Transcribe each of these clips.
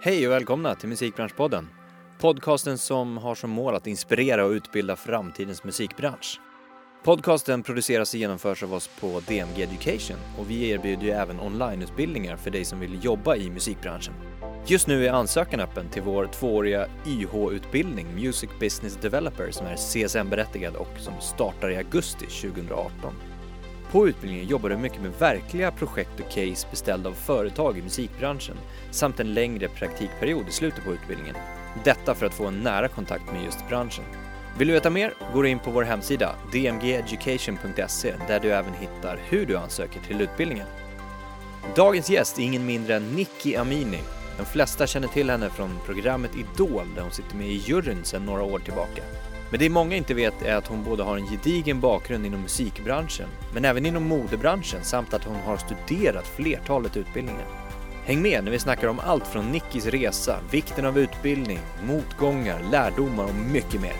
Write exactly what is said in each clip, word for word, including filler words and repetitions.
Hej och välkomna till Musikbranschpodden. Podcasten som har som mål att inspirera och utbilda framtidens musikbransch. Podcasten produceras och genomförs av oss på D M G Education och vi erbjuder ju även onlineutbildningar för dig som vill jobba i musikbranschen. Just nu är ansökan öppen till vår tvååriga Y H-utbildning Music Business Developer som är C S N-berättigad och som startar i augusti tjugoarton. På utbildningen jobbar du mycket med verkliga projekt och case beställda av företag i musikbranschen samt en längre praktikperiod i slutet på utbildningen. Detta för att få en nära kontakt med just branschen. Vill du veta mer? Gå in på vår hemsida d m g education punkt se där du även hittar hur du ansöker till utbildningen. Dagens gäst är ingen mindre än Nicky Amini. De flesta känner till henne från programmet Idol där hon sitter med i juryn sedan några år tillbaka. Men det många inte vet är att hon både har en gedigen bakgrund inom musikbranschen men även inom modebranschen samt att hon har studerat flertalet utbildningar. Häng med när vi snackar om allt från Nickys resa, vikten av utbildning, motgångar, lärdomar och mycket mer.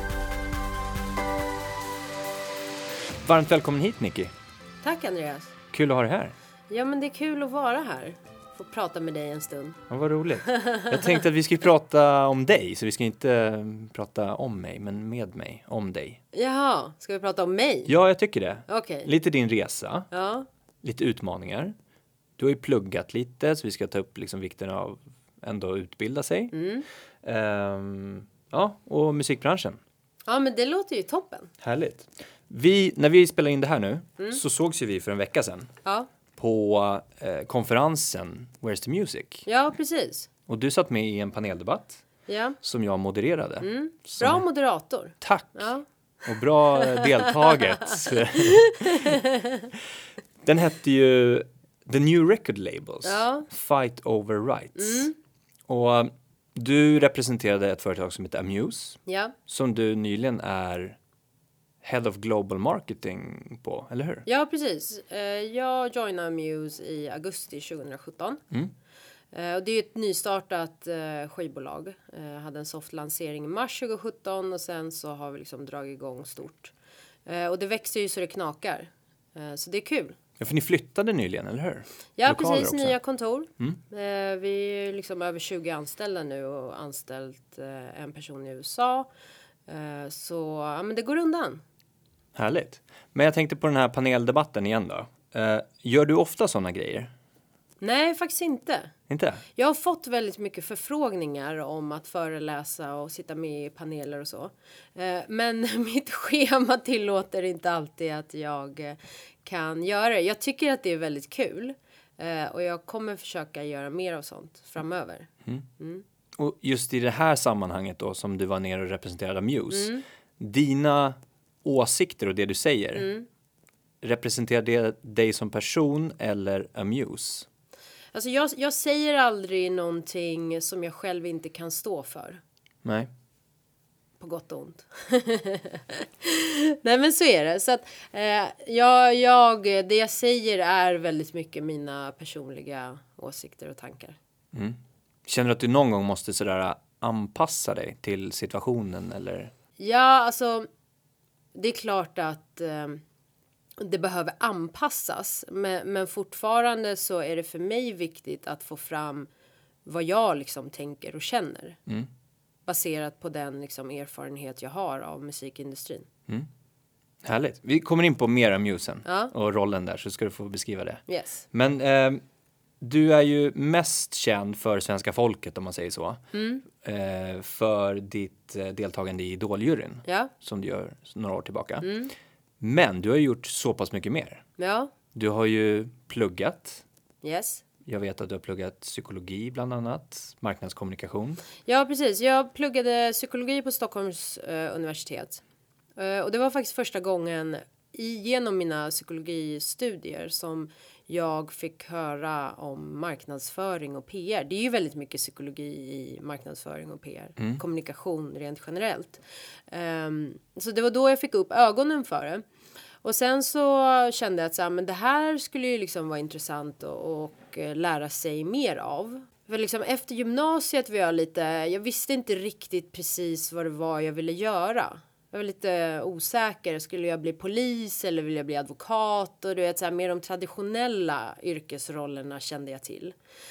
Varmt välkommen hit Nicky. Tack Andreas. Kul att ha dig här. Ja men det är kul att vara här. Få prata med dig en stund. Ja, vad roligt. Jag tänkte att vi ska prata om dig så vi ska inte prata om mig men med mig, om dig. Jaha, ska vi prata om mig? Ja, jag tycker det. Okej. Lite din resa. Ja. Lite utmaningar. Du har ju pluggat lite så vi ska ta upp liksom vikten av ändå att utbilda sig. Mm. Um, ja, och musikbranschen. Ja, men det låter ju toppen. Härligt. Vi, när vi spelar in det här nu Mm. så sågs ju vi för en vecka sedan Ja. på eh, konferensen Where's the Music. Ja, precis. Och du satt med i en paneldebatt Ja. som jag modererade. Mm. Som- Bra moderator. Tack! Ja. Och bra deltaget. Den hette ju The New Record Labels. Ja. Fight Over Rights. Mm. Och du representerade ett företag som heter Amuse. Ja. Som du nyligen är Head of Global Marketing på, eller hur? Ja, precis. Eh, Jag joinade Muse i augusti tjugosjutton. Mm. Eh, Och det är ett nystartat eh, skivbolag. Eh, hade en soft lansering i mars tjugosjutton och sen så har vi liksom dragit igång stort. Eh, Och det växer ju så det knakar. Eh, Så det är kul. Ja, för ni flyttade nyligen, eller hur? Ja, Lokaler precis. också. Nya kontor. Mm. Eh, vi är liksom över tjugo anställda nu och anställt eh, en person i U S A. Eh, så ja, men det går undan. Härligt. Men jag tänkte på den här paneldebatten igen då. Eh, gör du ofta sådana grejer? Nej, faktiskt inte. Inte? Jag har fått väldigt mycket förfrågningar om att föreläsa och sitta med i paneler och så. Eh, men mitt schema tillåter inte alltid att jag eh, kan göra det. Jag tycker att det är väldigt kul. Eh, och jag kommer försöka göra mer av sånt framöver. Och just i det här sammanhanget då som du var nere och representerade Muse. Mm. Dina åsikter och det du säger. Mm. Representerar det dig som person eller Amuse? Alltså jag, jag säger aldrig någonting som jag själv inte kan stå för. Nej. På gott och ont. Nej men så är det. Så att eh, jag, jag, det jag säger är väldigt mycket mina personliga åsikter och tankar. Mm. Känner du att du någon gång måste sådär anpassa dig till situationen eller? Ja, alltså det är klart att eh, det behöver anpassas. Men, men fortfarande så är det för mig viktigt att få fram vad jag liksom tänker och känner. Mm. Baserat på den liksom erfarenhet jag har av musikindustrin. Härligt. Vi kommer in på mer Amusen Ja. och rollen där så ska du få beskriva det. Yes. Men eh, du är ju mest känd för svenska folket om man säger så. Mm. Eh, för ditt eh, deltagande i Idoljuryn Ja. som du gör några år tillbaka. Mm. Men du har gjort så pass mycket mer. Ja. Du har ju pluggat. Yes. Jag vet att du har pluggat psykologi bland annat, marknadskommunikation. Ja, precis. Jag pluggade psykologi på Stockholms eh, universitet. Eh, och det var faktiskt första gången i, genom mina psykologistudier som jag fick höra om marknadsföring och P R. Det är ju väldigt mycket psykologi i marknadsföring och P R. Mm. Kommunikation rent generellt. Um, så det var då jag fick upp ögonen för det. Och sen så kände jag att så här, men det här skulle ju liksom vara intressant och, och eh, lära sig mer av. För liksom efter gymnasiet var jag lite, jag visste inte riktigt precis vad det var jag ville göra. Jag var lite osäker. Skulle jag bli polis eller vill jag bli advokat? Och du vet, så här, mer de traditionella yrkesrollerna kände jag till.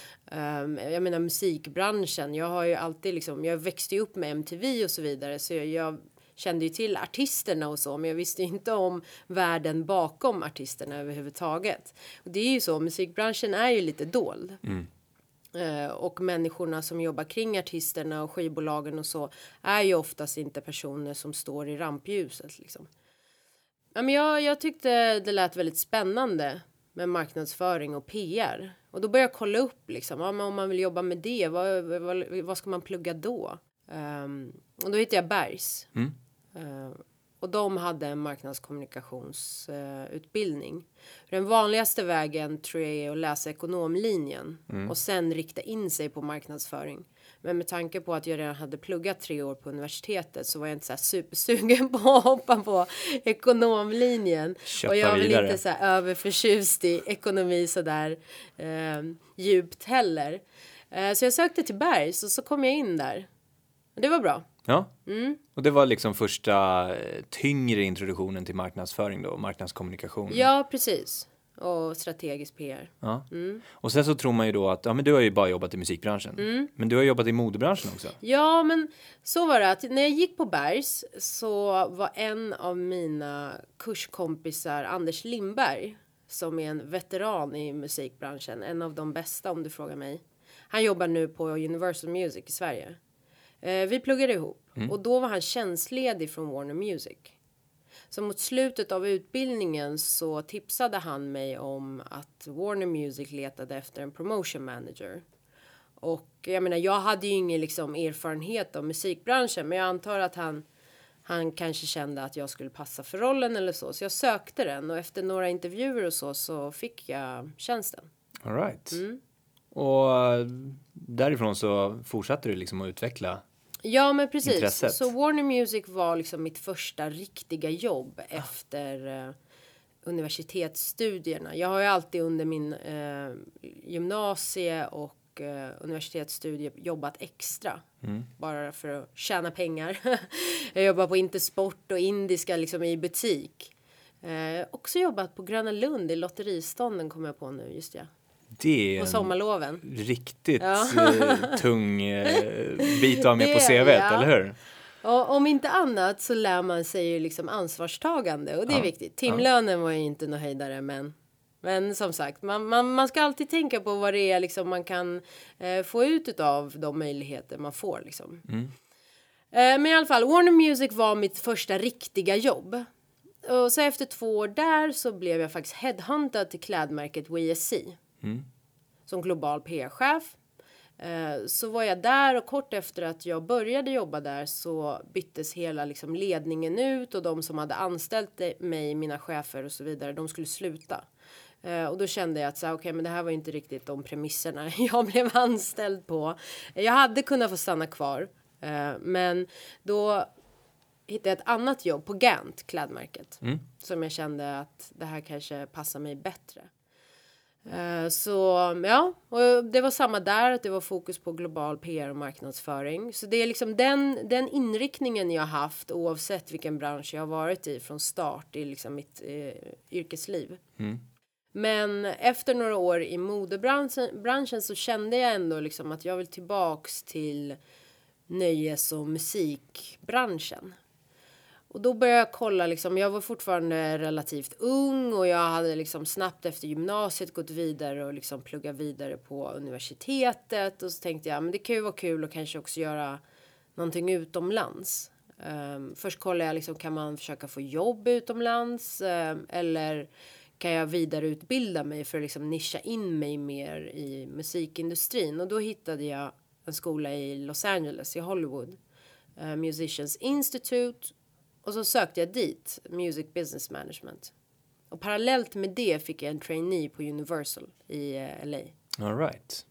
Um, jag menar musikbranschen. Jag har ju alltid liksom, jag växte ju upp med M T V och så vidare. Så jag, jag kände ju till artisterna och så. Men jag visste inte om världen bakom artisterna överhuvudtaget. Och det är ju så, musikbranschen är ju lite dold. Mm. Uh, och människorna som jobbar kring artisterna och skivbolagen och så är ju oftast inte personer som står i rampljuset liksom. Ja, men jag, jag tyckte det lät väldigt spännande med marknadsföring och P R. Och då började jag kolla upp liksom, ja, men om man vill jobba med det, vad, vad, vad ska man plugga då? Um, och då hittade jag Bergs. Mm. Uh, och de hade en marknadskommunikationsutbildning. Uh, Den vanligaste vägen tror jag är att läsa ekonomlinjen. Mm. Och sen rikta in sig på marknadsföring. Men med tanke på att jag redan hade pluggat tre år på universitetet så var jag inte så här supersugen på att hoppa på ekonomlinjen. Köpa och jag var vidare. inte så här överförtjust i ekonomi så där eh, djupt heller. Eh, så jag sökte till Bergs och så kom jag in där. Och det var bra. Ja, mm. Och det var liksom första tyngre introduktionen till marknadsföring då, marknadskommunikation. Ja, precis. Och strategisk P R. Ja. Mm. Och sen så tror man ju då att ja, men du har ju bara jobbat i musikbranschen. Mm. Men du har jobbat i modebranschen också. Ja, men så var det att när jag gick på Bergs så var en av mina kurskompisar Anders Lindberg, som är en veteran i musikbranschen. En av de bästa om du frågar mig. Han jobbar nu på Universal Music i Sverige. Eh, vi pluggade ihop. Mm. Och då var han tjänstledig från Warner Music. Så mot slutet av utbildningen så tipsade han mig om att Warner Music letade efter en promotion manager. Och jag menar, jag hade ju ingen liksom erfarenhet av musikbranschen, men jag antar att han, han kanske kände att jag skulle passa för rollen eller så. Så jag sökte den och efter några intervjuer och så, så fick jag tjänsten. All right. Mm. Och därifrån så fortsatte du liksom att utveckla. Ja, men precis. Intresset. Så Warner Music var liksom mitt första riktiga jobb efter uh, universitetsstudierna. Jag har ju alltid under min uh, gymnasie och uh, universitetsstudier jobbat extra. Mm. Bara för att tjäna pengar. Jag jobbar på Intersport och Indiska liksom i butik. Uh, också jobbat på Gröna Lund i lotteristånden kommer jag på nu, just det. Det är på sommarloven. Riktigt ja. tung bit att ha med det, på C V:t, ja. Eller hur? Och om inte annat så lär man sig ju liksom ansvarstagande och det är ja. viktigt. Timlönen var ju inte någon höjdare, men, men som sagt, man, man, man ska alltid tänka på vad det är liksom man kan eh, få ut av de möjligheter man får. Liksom. Mm. Eh, men i alla fall, Warner Music var mitt första riktiga jobb. Och så efter två år där så blev jag faktiskt headhuntad till klädmärket W S C. Mm. Som global P R-chef. Eh, så var jag där och kort efter att jag började jobba där så byttes hela liksom, ledningen ut och de som hade anställt mig, mina chefer och så vidare, de skulle sluta. Eh, och då kände jag att så, okay, men det här var inte riktigt de premisserna jag blev anställd på. Jag hade kunnat få stanna kvar, eh, men då hittade jag ett annat jobb på Gant, klädmärket. Mm. Som jag kände att det här kanske passar mig bättre. Uh, så ja, och det var samma där, att det var fokus på global P R och marknadsföring. Så det är liksom den, den inriktningen jag har haft oavsett vilken bransch jag har varit i från start i liksom mitt eh, yrkesliv. Mm. Men efter några år i modebranschen branschen så kände jag ändå liksom att jag vill tillbaks till nöjes- och musikbranschen. Och då började jag kolla, liksom, jag var fortfarande relativt ung och jag hade liksom snabbt efter gymnasiet gått vidare och liksom pluggat vidare på universitetet. Och så tänkte jag, men det kan ju vara kul och kanske också göra någonting utomlands. Um, först kollade jag, liksom, kan man försöka få jobb utomlands? Um, eller kan jag vidareutbilda mig för att liksom nischa in mig mer i musikindustrin? Och då hittade jag en skola i Los Angeles, i Hollywood. Uh, Musicians Institute. Och så sökte jag dit, Music Business Management. Och parallellt med det fick jag en trainee på Universal i L A. All right.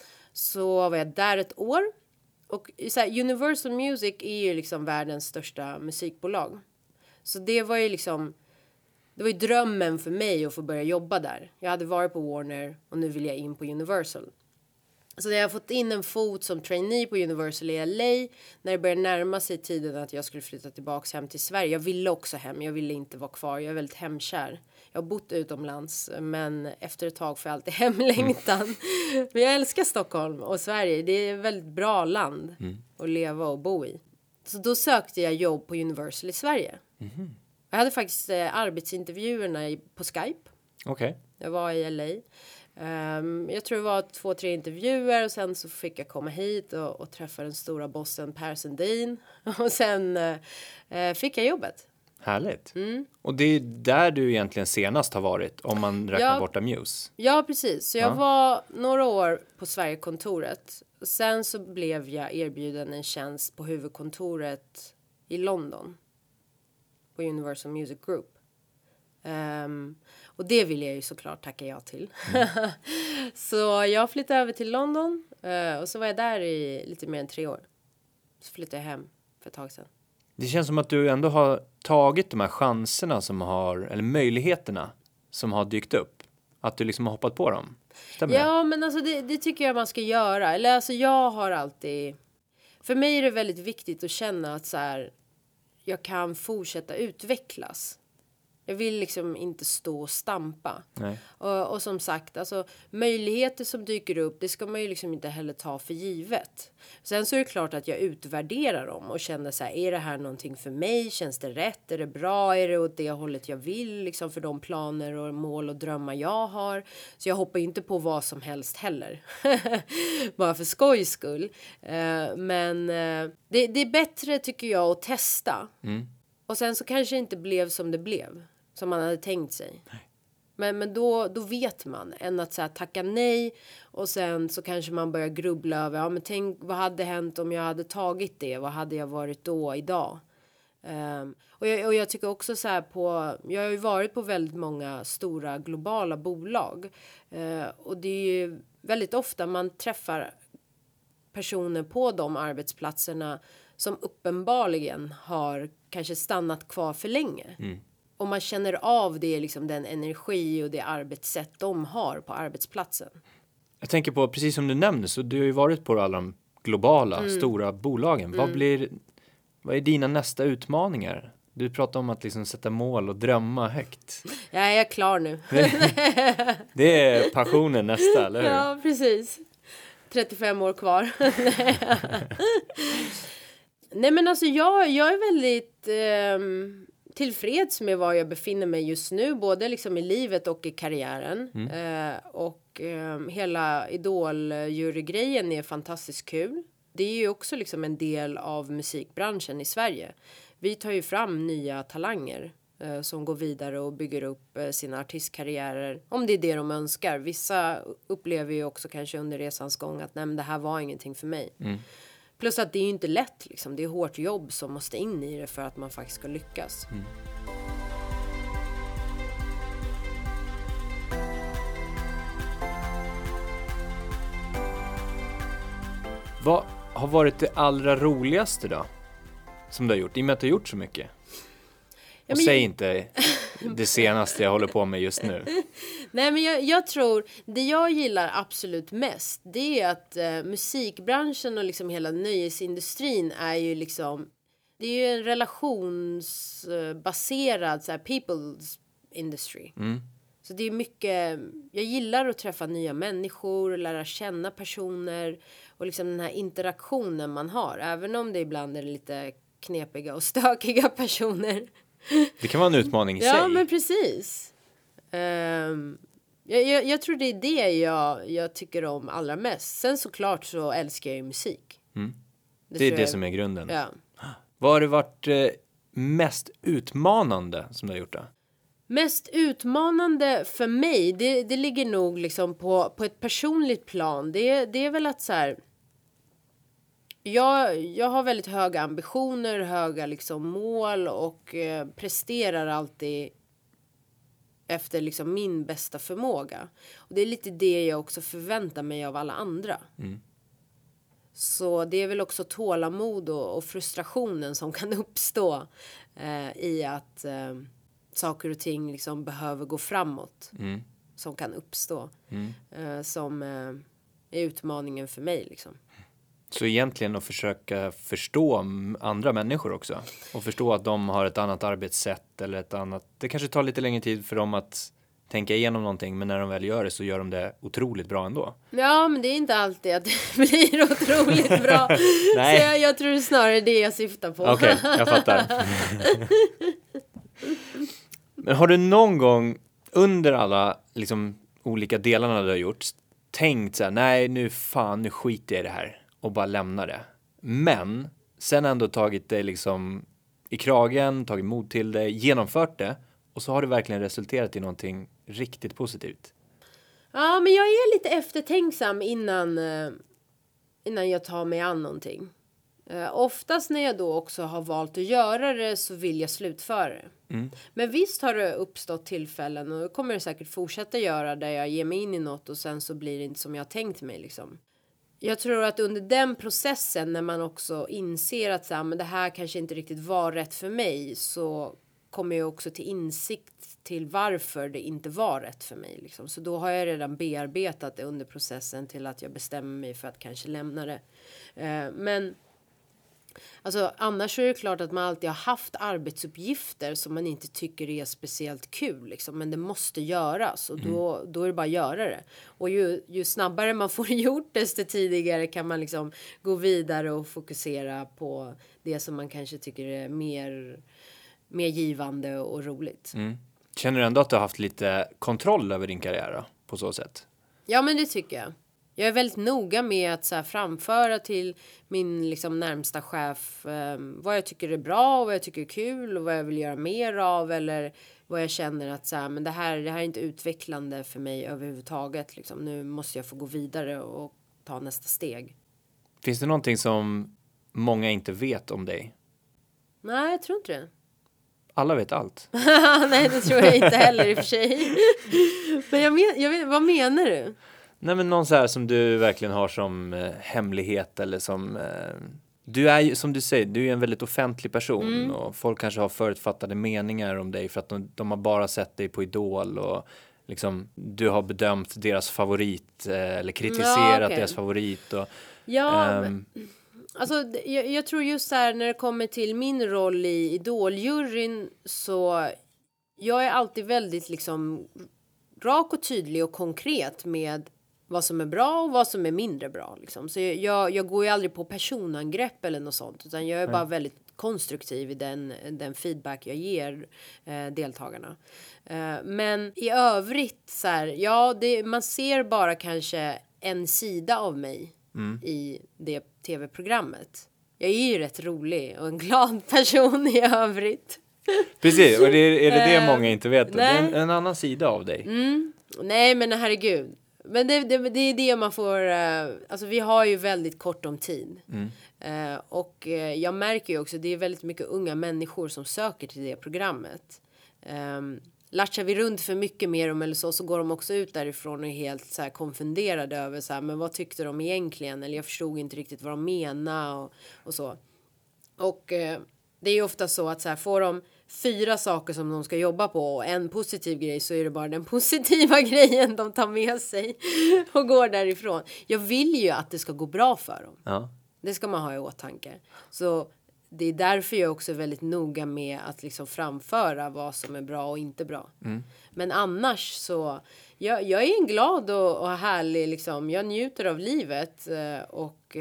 Så var jag där ett år. Och så här, Universal Music är ju liksom världens största musikbolag. Så det var ju liksom, det var ju drömmen för mig att få börja jobba där. Jag hade varit på Warner och nu vill jag in på Universal. Så när jag har fått in en fot som trainee på Universal i L A, när det började närma sig tiden att jag skulle flytta tillbaka hem till Sverige. Jag ville också hem, jag ville inte vara kvar, jag är väldigt hemkär. Jag har bott utomlands, men efter ett tag får jag alltid hemlängtan. Mm. Men jag älskar Stockholm och Sverige, det är ett väldigt bra land mm. att leva och bo i. Så då sökte jag jobb på Universal i Sverige. Mm. Jag hade faktiskt eh, arbetsintervjuerna i, på Skype. Okej. Okay. Jag var i L A. Um, jag tror det var två, tre intervjuer och sen så fick jag komma hit och, och träffa den stora bossen Per Sundin. Och sen uh, fick jag jobbet. Härligt. Mm. Och det är där du egentligen senast har varit om man räknar ja, bort Amuse. Ja, precis. Så jag ja. var några år på Sverigekontoret. Och sen så blev jag erbjuden en tjänst på huvudkontoret i London. På Universal Music Group. Um, och det vill jag ju såklart tacka ja till. Mm. Så jag flyttade över till London. Uh, och så var jag där i lite mer än tre år. Så flyttade jag hem för ett tag sedan. Det känns som att du ändå har tagit de här chanserna som har, eller möjligheterna som har dykt upp. Att du liksom har hoppat på dem. Stämmer ja, det? men alltså det, det tycker jag man ska göra. Eller alltså jag har alltid... För mig är det väldigt viktigt att känna att så här, jag kan fortsätta utvecklas. Jag vill liksom inte stå och stampa. Nej. Och, och som sagt, alltså, möjligheter som dyker upp, det ska man ju liksom inte heller ta för givet. Sen så är det klart att jag utvärderar dem och känner så här, är det här någonting för mig? Känns det rätt? Är det bra? Är det åt det hållet jag vill? Liksom för de planer och mål och drömmar jag har. Så jag hoppar inte på vad som helst heller. Bara för skojs skull. Uh, men uh, det, det är bättre tycker jag att testa. Mm. Och sen så kanske det inte blev som det blev. Som man hade tänkt sig. Nej. Men, men då, då vet man. Än att så här, tacka nej. Och sen så kanske man börjar grubbla över. Ja men tänk vad hade hänt om jag hade tagit det. Vad hade jag varit då idag? Um, och, jag, och jag tycker också så här på. Jag har ju varit på väldigt många stora globala bolag. Uh, och det är ju väldigt ofta man träffar personer på de arbetsplatserna. Som uppenbarligen har kanske stannat kvar för länge. Mm. Och man känner av det, liksom den energi och det arbetssätt de har på arbetsplatsen. Jag tänker på, precis som du nämnde, så du har ju varit på alla de globala, mm. stora bolagen. Mm. Vad blir, vad är dina nästa utmaningar? Du pratar om att liksom sätta mål och drömma högt. Ja, jag är klar nu. Det är passionen nästa, eller hur? Ja, precis. trettiofem år kvar. Nej, men alltså jag, jag är väldigt eh, tillfreds med var jag befinner mig just nu. Både liksom i livet och i karriären. Mm. Eh, och eh, hela Idol-jurygrejen är fantastiskt kul. Det är ju också liksom en del av musikbranschen i Sverige. Vi tar ju fram nya talanger eh, som går vidare och bygger upp eh, sina artistkarriärer. Om det är det de önskar. Vissa upplever ju också kanske under resans gång att nej, men det här var ingenting för mig. Mm. Plus att det är ju inte lätt liksom. Det är hårt jobb som måste in i det för att man faktiskt ska lyckas. Mm. Vad har varit det allra roligaste då? Som du har gjort, i och med att du har gjort så mycket. Ja, och säg jag... inte det senaste jag håller på med just nu. Nej, men jag, jag tror, det jag gillar absolut mest, det är att eh, musikbranschen och liksom hela nöjesindustrin är ju liksom, det är ju en relationsbaserad så här, people's industry. Mm. Så det är mycket, jag gillar att träffa nya människor, lära känna personer och liksom den här interaktionen man har. Även om det ibland är lite knepiga och stökiga personer. Det kan vara en utmaning i ja, sig. Ja, men precis. Um, jag, jag, jag tror det är det jag, jag tycker om allra mest. Sen såklart så älskar jag ju musik. Mm. Det, det är det jag, som är grunden. Ja. Vad har det varit eh, mest utmanande som du har gjort då? Mest utmanande för mig, det, det ligger nog liksom på, på ett personligt plan. Det, det är väl att så här, jag, jag har väldigt höga ambitioner, höga liksom mål och eh, presterar alltid efter liksom min bästa förmåga. Och det är lite det jag också förväntar mig av alla andra. Mm. Så det är väl också tålamod och, och frustrationen som kan uppstå eh, i att eh, saker och ting liksom behöver gå framåt. Mm. Som kan uppstå. Mm. Eh, som, eh, är utmaningen för mig liksom. Så egentligen att försöka förstå andra människor också. Och förstå att de har ett annat arbetssätt eller ett annat... Det kanske tar lite längre tid för dem att tänka igenom någonting. Men när de väl gör det så gör de det otroligt bra ändå. Ja, men det är inte alltid att det blir otroligt bra. Nej. Så jag, jag tror det är snarare det jag syftar på. Okej, okay, jag fattar. Men har du någon gång under alla liksom, olika delarna du har gjort tänkt så här, nej nu fan, nu skiter jag i det här. Och bara lämna det. Men sen ändå tagit det liksom i kragen, tagit mod till det, genomfört det. Och så har det verkligen resulterat i någonting riktigt positivt. Ja, men jag är lite eftertänksam innan, innan jag tar mig an någonting. Uh, oftast när jag då också har valt att göra det så vill jag slutföra det. Mm. Men visst har det uppstått tillfällen och kommer det säkert fortsätta göra där jag ger mig in i något och sen så blir det inte som jag har tänkt mig liksom. Jag tror att under den processen när man också inser att så här, men det här kanske inte riktigt var rätt för mig så kommer jag också till insikt till varför det inte var rätt för mig. Liksom. Så då har jag redan bearbetat det under processen till att jag bestämmer mig för att kanske lämna det. Uh, men alltså, annars är det klart att man alltid har haft arbetsuppgifter som man inte tycker är speciellt kul. Liksom, men det måste göras och då, mm. då är det bara att göra det. Och ju, ju snabbare man får gjort desto tidigare kan man liksom gå vidare och fokusera på det som man kanske tycker är mer, mer givande och roligt. Mm. Känner du ändå att du har haft lite kontroll över din karriär då, på så sätt? Ja, men det tycker jag. Jag är väldigt noga med att så här, framföra till min liksom, närmsta chef eh, vad jag tycker är bra och vad jag tycker är kul och vad jag vill göra mer av eller vad jag känner att så här, men det, här, det här är inte utvecklande för mig överhuvudtaget. Liksom. Nu måste jag få gå vidare och ta nästa steg. Finns det någonting som många inte vet om dig? Nej, jag tror inte det. Alla vet allt. Nej, det tror jag inte heller i och för sig. Men jag men, jag vet, vad menar du? Nej, men någon så här som du verkligen har som eh, hemlighet eller som... Eh, du är ju, som du säger, du är en väldigt offentlig person mm. och folk kanske har förutfattade meningar om dig för att de, de har bara sett dig på Idol och liksom du har bedömt deras favorit eh, eller kritiserat ja, okay. deras favorit. Och, ja, ähm, men, alltså jag, jag tror just så här när det kommer till min roll i Idol-juryn så jag är alltid väldigt liksom rak och tydlig och konkret med vad som är bra och vad som är mindre bra. Liksom. Så jag, jag går ju aldrig på personangrepp eller något sånt. Utan jag är mm. bara väldigt konstruktiv i den, den feedback jag ger eh, deltagarna. Eh, men i övrigt så här, ja, det, man ser bara kanske en sida av mig mm. i det tv-programmet. Jag är ju rätt rolig och en glad person i övrigt. Precis, och det är, är det det många inte vet? Det är en, en annan sida av dig. Mm. Nej, men herregud. Men det, det, det är det man får... Uh, alltså vi har ju väldigt kort om tid. Mm. Uh, och uh, jag märker ju också, det är väldigt mycket unga människor som söker till det programmet. Um, Latchar vi runt för mycket mer om eller så, så går de också ut därifrån och är helt så här konfunderade över så här, men vad tyckte de egentligen? Eller jag förstod inte riktigt vad de menade och, och så. Och uh, det är ju ofta så att så här, får de fyra saker som de ska jobba på och en positiv grej så är det bara den positiva grejen de tar med sig och går därifrån. Jag vill ju att det ska gå bra för dem. Ja. Det ska man ha i åtanke. Så det är därför jag också är väldigt noga med att liksom framföra vad som är bra och inte bra. Mm. Men annars så, jag, jag är en glad och, och härlig, liksom, jag njuter av livet och...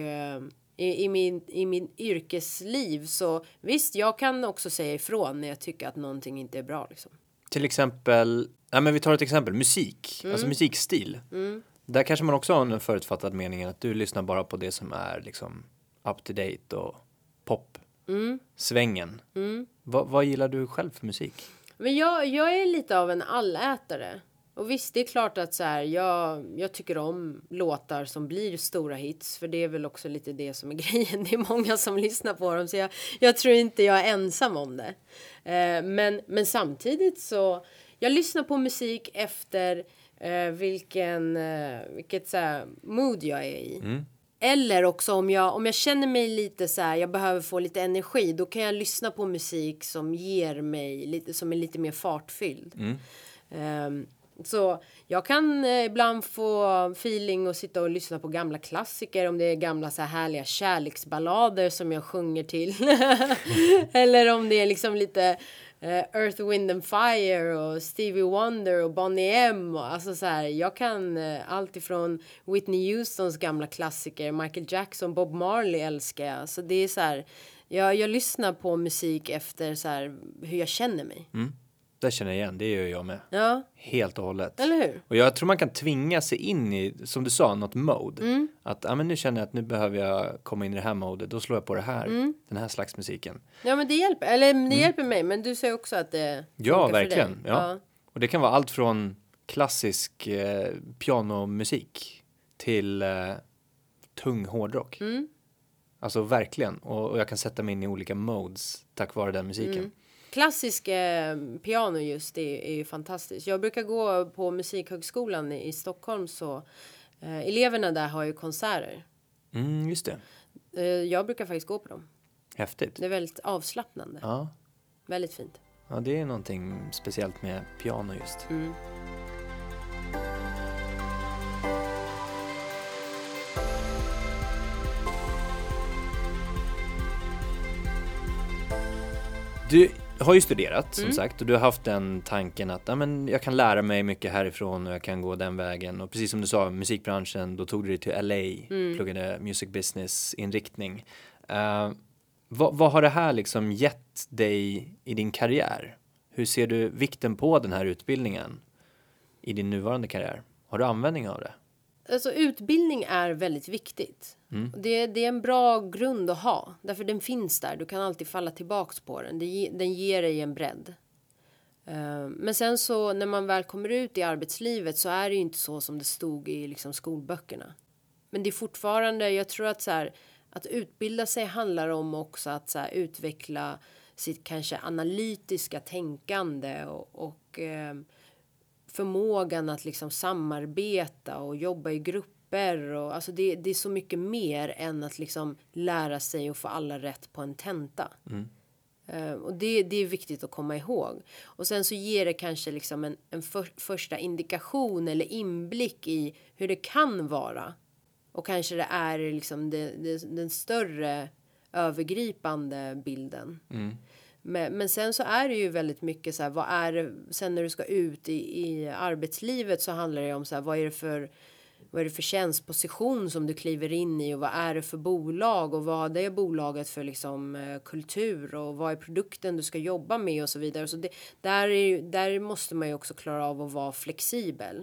I, i, min, i min yrkesliv så visst, jag kan också säga ifrån när jag tycker att någonting inte är bra liksom. Till exempel, ja men vi tar ett exempel, musik, mm. alltså musikstil. Mm. Där kanske man också har en förutfattad mening att du lyssnar bara på det som är liksom up to date och pop. Mm. Svängen. Mm. Va, vad gillar du själv för musik? Men jag, jag är lite av en allätare. Och visst, det är klart att så här, jag, jag tycker om låtar som blir stora hits. För det är väl också lite det som är grejen. Det är många som lyssnar på dem. Så jag, jag tror inte jag är ensam om det. Eh, men, men samtidigt så... Jag lyssnar på musik efter eh, vilken, eh, vilket så här, mood jag är i. Mm. Eller också om jag, om jag känner mig lite så här, jag behöver få lite energi. Då kan jag lyssna på musik som ger mig lite, som är lite mer fartfylld. Mm. Um, Så jag kan eh, ibland få feeling och sitta och lyssna på gamla klassiker. Om det är gamla så här härliga kärleksballader som jag sjunger till. Eller om det är liksom lite eh, Earth, Wind and Fire och Stevie Wonder och Boney M. Och, alltså så här, jag kan eh, allt ifrån Whitney Houstons gamla klassiker, Michael Jackson, Bob Marley älskar jag. Så det är så här, jag, jag lyssnar på musik efter så här, hur jag känner mig. Mm. Det känner jag igen, det gör jag med. Ja. Helt och hållet. Eller hur? Och jag tror man kan tvinga sig in i, som du sa, något mode. Mm. Att ja, men nu känner jag att nu behöver jag komma in i det här modet. Då slår jag på det här, Mm. den här slags musiken. Ja, men det hjälper. Eller det mm. hjälper mig, men du säger också att det Ja, verkligen. För dig. Ja. Ja. Och det kan vara allt från klassisk eh, pianomusik till eh, tung hårdrock. Mm. Alltså verkligen. Och, och jag kan sätta mig in i olika modes tack vare den musiken. Mm. Klassisk eh, piano just är, är ju fantastiskt. Jag brukar gå på Musikhögskolan i, i Stockholm, så eh, eleverna där har ju konserter. Mm, just det. Eh, jag brukar faktiskt gå på dem. Häftigt. Det är väldigt avslappnande. Ja. Väldigt fint. Ja, det är någonting speciellt med piano just. Mm. Du har ju studerat som Mm. sagt och du har haft den tanken att ja, men jag kan lära mig mycket härifrån och jag kan gå den vägen. Och precis som du sa, musikbranschen, då tog du dig till L A, Mm. pluggade music business inriktning. Uh, vad, vad har det här liksom gett dig i din karriär? Hur ser du vikten på den här utbildningen i din nuvarande karriär? Har du användning av det? Alltså utbildning är väldigt viktigt. Mm. Det, det är en bra grund att ha. Därför den finns där. Du kan alltid falla tillbaks på den. Det, ge- den ger dig en bredd. Uh, men sen så när man väl kommer ut i arbetslivet så är det ju inte så som det stod i liksom, skolböckerna. Men det är fortfarande, jag tror att så här, att utbilda sig handlar om också att så här, utveckla sitt kanske analytiska tänkande och, och eh, förmågan att liksom samarbeta och jobba i grupper. Och, alltså det, det är så mycket mer än att liksom lära sig och få alla rätt på en tenta. Mm. Uh, och det, det är viktigt att komma ihåg. Och sen så ger det kanske liksom en, en för, första indikation eller inblick i hur det kan vara. Och kanske det är liksom det, det, den större övergripande bilden. Mm. Men, men sen så är det ju väldigt mycket så här, vad är det, sen när du ska ut i, i arbetslivet så handlar det om så här, vad är det för, vad är det för tjänstposition som du kliver in i och vad är det för bolag och vad är bolaget för liksom eh, kultur och vad är produkten du ska jobba med och så vidare. Så det, där, är, där måste man ju också klara av att vara flexibel.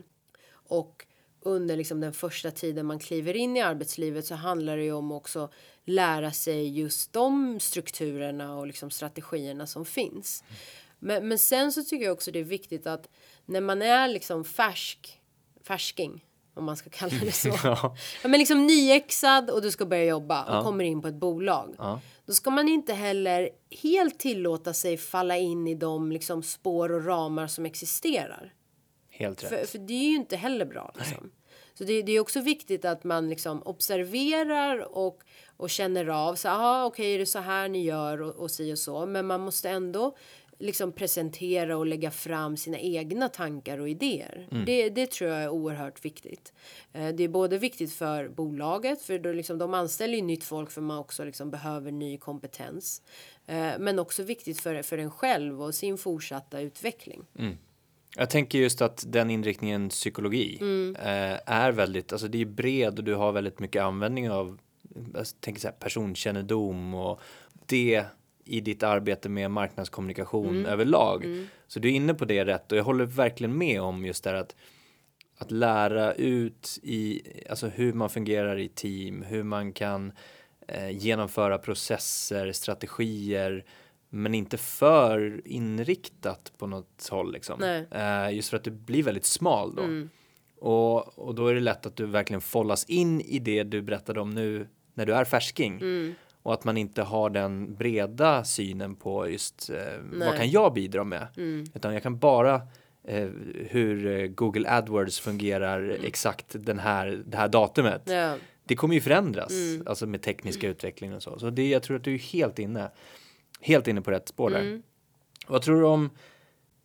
Och under liksom den första tiden man kliver in i arbetslivet så handlar det ju om också lära sig just de strukturerna och liksom strategierna som finns. Mm. Men, men sen så tycker jag också det är viktigt att när man är liksom färsk, färsking, om man ska kalla det så. Ja. Ja, men liksom nyexad och du ska börja jobba och Ja. kommer in på ett bolag. Ja. Då ska man inte heller helt tillåta sig falla in i de liksom spår och ramar som existerar. Helt rätt. För, för det är ju inte heller bra. Liksom. Så det, det är också viktigt att man liksom observerar och, och känner av. Så aha, okej, är det så här ni gör och, och si och så. Men man måste ändå liksom presentera och lägga fram sina egna tankar och idéer. Mm. Det, det tror jag är oerhört viktigt. Eh, det är både viktigt för bolaget. För då liksom, de anställer ju nytt folk för man också liksom behöver ny kompetens. Eh, men också viktigt för, för en själv och sin fortsatta utveckling. Mm. Jag tänker just att den inriktningen psykologi Mm. eh, är väldigt, alltså det är bred och du har väldigt mycket användning av, jag tänker så här, personkännedom och det i ditt arbete med marknadskommunikation Mm. överlag. Mm. Så du är inne på det rätt och jag håller verkligen med om just det här att, att lära ut i, alltså hur man fungerar i team, hur man kan eh, genomföra processer, strategier, men inte för inriktat på något håll liksom. Uh, just för att du blir väldigt smal då. Mm. Och, och då är det lätt att du verkligen follas in i det du berättade om nu när du är färsking. Mm. Och att man inte har den breda synen på just uh, vad kan jag bidra med. Mm. Utan jag kan bara uh, hur Google AdWords fungerar mm. exakt den här, det här datumet. Ja. Det kommer ju förändras. Mm. Alltså med tekniska mm. utveckling och så. Så det, jag tror att du är helt inne. Helt inne på rätt spår där. Mm. Vad tror du om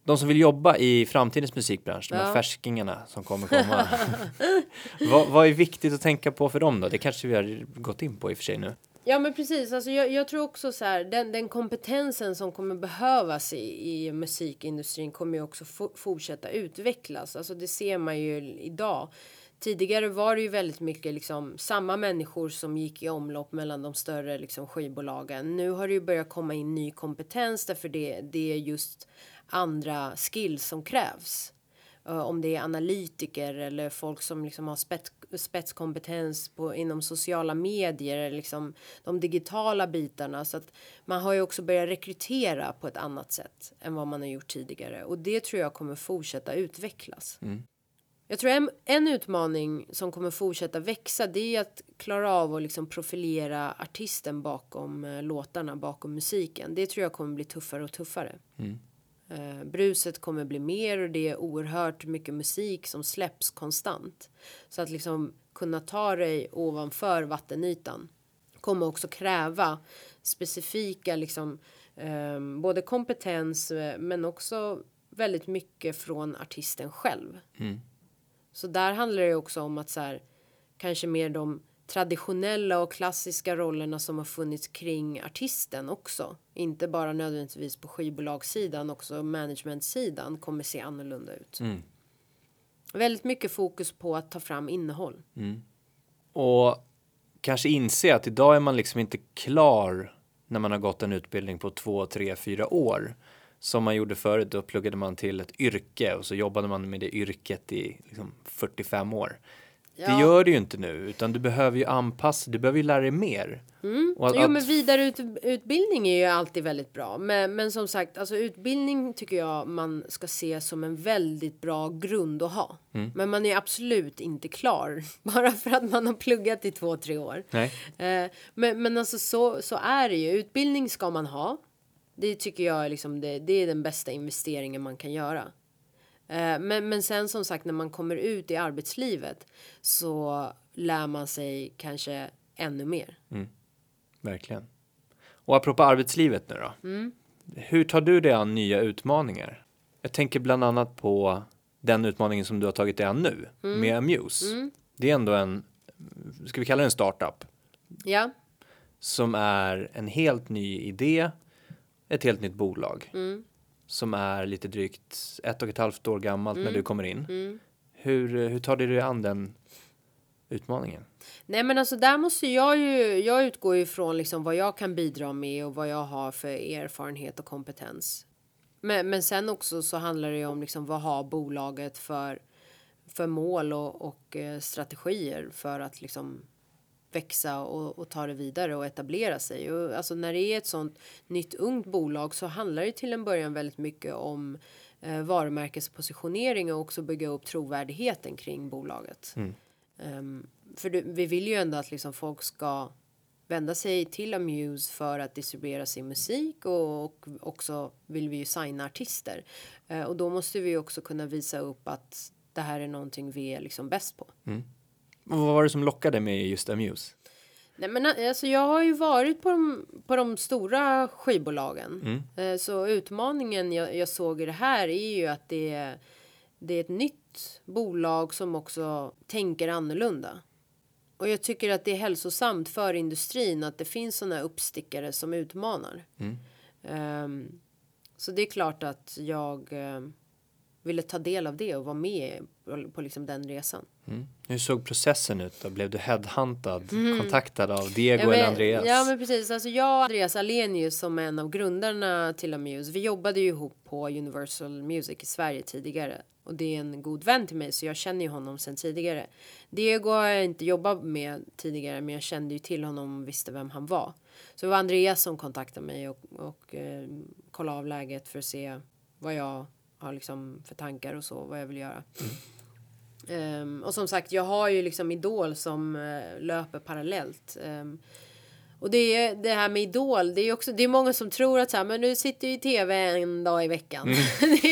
de som vill jobba i framtidens musikbransch, de här Ja. färskingarna som kommer komma. vad, vad är viktigt att tänka på för dem då? Det kanske vi har gått in på i och för sig nu. Ja men precis, alltså jag, jag tror också så här, den, den kompetensen som kommer behövas i, i musikindustrin kommer ju också f- fortsätta utvecklas. Alltså det ser man ju idag. Tidigare var det ju väldigt mycket liksom samma människor som gick i omlopp mellan de större liksom skivbolagen. Nu har det ju börjat komma in ny kompetens därför det, det är just andra skills som krävs. Uh, om det är analytiker eller folk som liksom har spets, spetskompetens på, inom sociala medier eller liksom de digitala bitarna. Så att man har ju också börjat rekrytera på ett annat sätt än vad man har gjort tidigare. Och det tror jag kommer fortsätta utvecklas. Mm. Jag tror en, en utmaning som kommer fortsätta växa det är att klara av att liksom profilera artisten bakom uh, låtarna, bakom musiken. Det tror jag kommer bli tuffare och tuffare. Mm. Uh, bruset kommer bli mer och det är oerhört mycket musik som släpps konstant. Så att liksom kunna ta dig ovanför vattenytan kommer också kräva specifika liksom um, både kompetens men också väldigt mycket från artisten själv. Mm. Så där handlar det också om att så här, kanske mer de traditionella och klassiska rollerna som har funnits kring artisten också. Inte bara nödvändigtvis på skivbolagssidan, också managementsidan kommer se annorlunda ut. Mm. Väldigt mycket fokus på att ta fram innehåll. Mm. Och kanske inse att idag är man liksom inte klar när man har gått en utbildning på två, tre, fyra år. Som man gjorde förut, då pluggade man till ett yrke och så jobbade man med det yrket i liksom fyrtiofem år. Ja. Det gör det ju inte nu, utan du behöver ju anpassa, du behöver ju lära dig mer. Mm. Och att, Jo, men att- vidareutbildning är ju alltid väldigt bra. Men, men som sagt, alltså utbildning tycker jag man ska se som en väldigt bra grund att ha. Mm. Men man är absolut inte klar bara för att man har pluggat i två, tre år. Nej. Eh, men, men alltså så, så är det ju. Utbildning ska man ha. Det tycker jag är liksom det, det är den bästa investeringen man kan göra. Eh, men, men sen som sagt när man kommer ut i arbetslivet så lär man sig kanske ännu mer. Verkligen. Och apropå arbetslivet nu då. Mm. Hur tar du dig an nya utmaningar? Jag tänker bland annat på den utmaningen som du har tagit dig an nu Mm. med Amuse. Mm. Det är ändå en, ska vi kalla det en startup, Ja. som är en helt ny idé, ett helt nytt bolag. Mm. Som är lite drygt ett och ett halvt år gammalt Mm. när du kommer in. Mm. Hur, hur tar du dig an den utmaningen? Nej men alltså där måste jag ju, jag utgår ju från liksom vad jag kan bidra med och vad jag har för erfarenhet och kompetens. Men, men sen också så handlar det ju om liksom vad har bolaget för, för mål och, och eh, strategier för att liksom växa och, och ta det vidare och etablera sig. Och alltså när det är ett sånt nytt ungt bolag så handlar det till en början väldigt mycket om eh, varumärkespositionering och också bygga upp trovärdigheten kring bolaget. Mm. Um, för du, vi vill ju ändå att liksom folk ska vända sig till Amuse för att distribuera sin musik och, och också vill vi ju signa artister. Uh, och då måste vi ju också kunna visa upp att det här är någonting vi är liksom bäst på. Mm. Och vad var det som lockade med just Amuse? Nej men alltså jag har ju varit på de, på de stora skivbolagen. Mm. Uh, så utmaningen jag, jag såg i det här är ju att det är, det är ett nytt bolag som också tänker annorlunda. Och jag tycker att det är hälsosamt för industrin att det finns såna uppstickare som utmanar. Mm. Um, så det är klart att jag um, ville ta del av det och vara med på, på liksom den resan. Mm. Hur såg processen ut då? Blev du headhuntad, Mm. kontaktad av Diego Ja, men, eller Andreas? Ja men precis, alltså jag och Andreas Alenius som är en av grundarna till Amuse, vi jobbade ju ihop på Universal Music i Sverige tidigare. Och det är en god vän till mig så jag känner ju honom sedan tidigare. Diego har jag inte jobbat med tidigare men jag kände ju till honom och visste vem han var. Så det var Andreas som kontaktade mig och, och eh, kollade av läget för att se vad jag har liksom för tankar och så, vad jag vill göra. Mm. Um, och som sagt, jag har ju liksom Idol som uh, löper parallellt. Um, och det är det här med Idol, det är också det är många som tror att så här, men du sitter ju i tv en dag i veckan. Mm. det,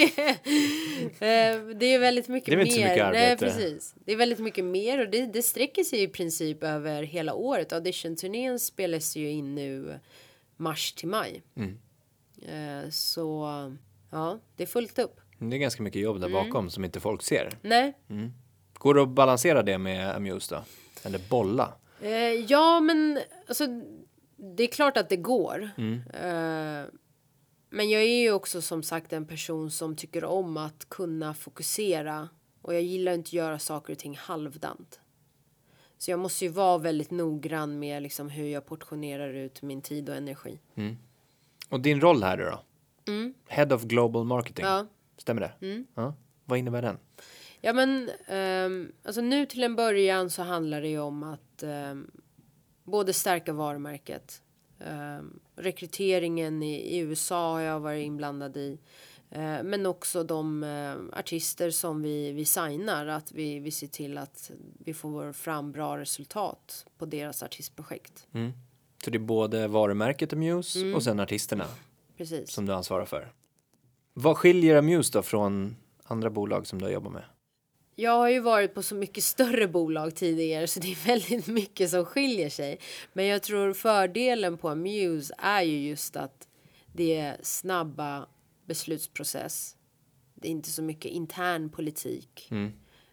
är, uh, det är väldigt mycket det är mer. Inte så mycket arbete. Nej, precis. Det är väldigt mycket mer och det, det sträcker sig i princip över hela året. Audition-turnén spelas ju in nu mars till maj. Mm. Uh, så ja, det är fullt upp. Det är ganska mycket jobb där Mm. bakom som inte folk ser. Nej. Mm. Går det att balansera det med Amuse då? Eller bolla? Eh, ja, men alltså, det är klart att det går. Mm. Eh, men jag är ju också som sagt en person som tycker om att kunna fokusera. Och jag gillar inte att göra saker och ting halvdant. Så jag måste ju vara väldigt noggrann med liksom hur jag portionerar ut min tid och energi. Mm. Och din roll här då? Mm. Head of Global Marketing. Ja. Stämmer det? Mm. Ja. Vad innebär den? Ja, men um, alltså nu till en början så handlar det ju om att um, både stärka varumärket. Um, rekryteringen i, i U S A har jag varit inblandad i. Uh, men också de uh, artister som vi, vi signar. Att vi, vi ser till att vi får fram bra resultat på deras artistprojekt. Mm. Så det är både varumärket Amuse Mm. och sen artisterna Precis. som du ansvarar för. Vad skiljer Amuse då från andra bolag som du har jobbat med? Jag har ju varit på så mycket större bolag tidigare så det är väldigt mycket som skiljer sig. Men jag tror fördelen på Amuse är ju just att det är snabba beslutsprocess. Det är inte så mycket intern politik. Mm.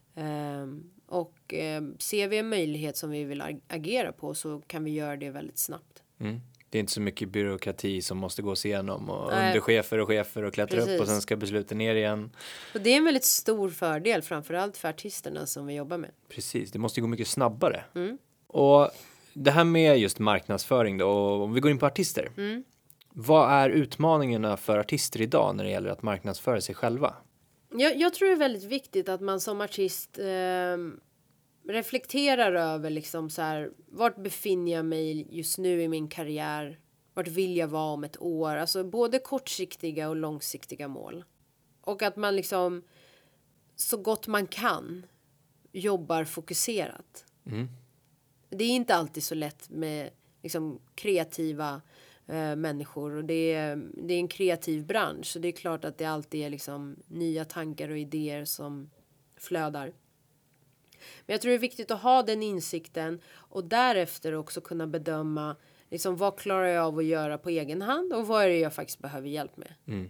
Um, och um, ser vi en möjlighet som vi vill ag- agera på så kan vi göra det väldigt snabbt. Mm. Det är inte så mycket byråkrati som måste gås igenom och Nej. underchefer och chefer och klättra Precis. upp och sen ska besluten ner igen. Och det är en väldigt stor fördel framförallt för artisterna som vi jobbar med. Precis, det måste ju gå mycket snabbare. Mm. Och det här med just marknadsföring då, och om vi går in på artister. Mm. Vad är utmaningarna för artister idag när det gäller att marknadsföra sig själva? Jag, jag tror det är väldigt viktigt att man som artist eh, reflekterar över liksom så här, vart befinner jag mig just nu i min karriär? Vart vill jag vara om ett år? Alltså både kortsiktiga och långsiktiga mål. Och att man liksom så gott man kan jobbar fokuserat. Mm. Det är inte alltid så lätt med liksom kreativa eh, människor och det är, det är en kreativ bransch så det är klart att det alltid är liksom nya tankar och idéer som flödar. Men jag tror det är viktigt att ha den insikten och därefter också kunna bedöma liksom vad klarar jag av att göra på egen hand och vad är det jag faktiskt behöver hjälp med. Mm.